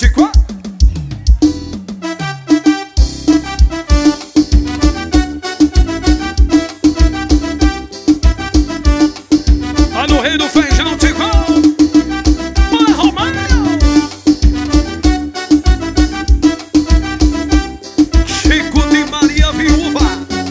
Olha o rei do feijão, Tico. Bora, Romário. Chico de Maria Viúva.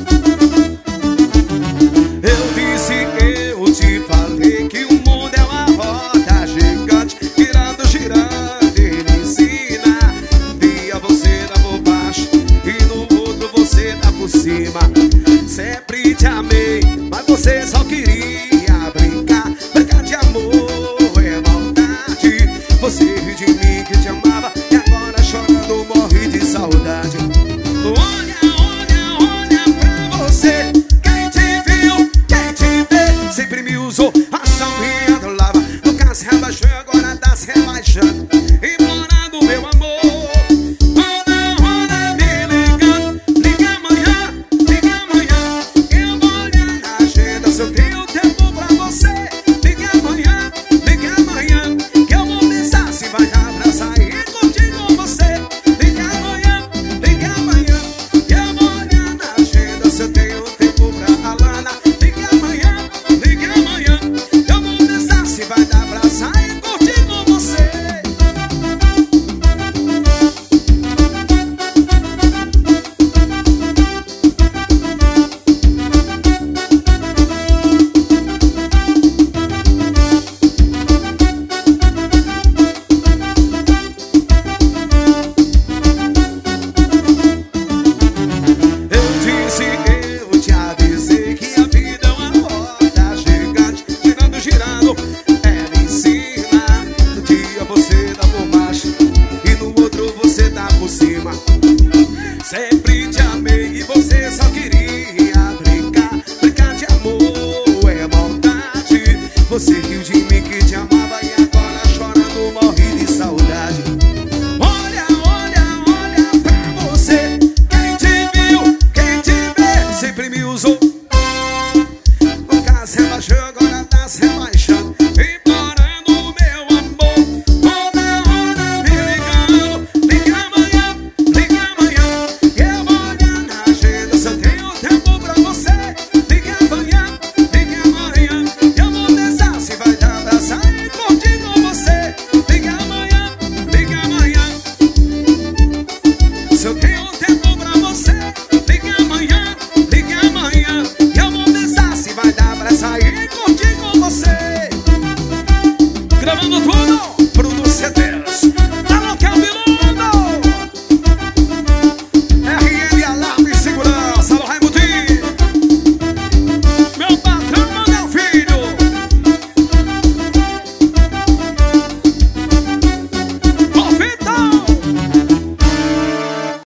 Eu disse, eu te falei que o mundo é uma roda gigante, girando, girando, ele ensina. Um dia você dá por baixo e no outro você dá por cima. Sempre te amei, mas você só queria brincar. Brincar de amor é maldade. Você riu de mim que te amava e agora chorando morre de saudade. Olha, olha, olha pra você. Quem te viu, quem te vê, sempre me usou, a salvinha do lava. Nunca se rebaixou e agora tá se rebaixando, implorando meu amor. Roda, roda, me ligando. Liga amanhã, liga amanhã. Eu vou olhar na agenda se eu tenho tempo pra você. Liga amanhã, que eu vou pensar se vai dar pra sair curtir com você. Liga amanhã, que eu vou olhar na agenda se eu tenho tempo pra Alana. Liga amanhã, que eu vou pensar se vai dar pra sair curtir com você. Eu disse, eu te avisei que a vida é uma roda gigante, girando, girando, ela ensina. No dia você dá por baixo e no outro você dá por cima. Sempre te amei e você só queria brincar. Brincar de amor é maldade. Você riu de mim que te amava e agora chorando morre de saudade.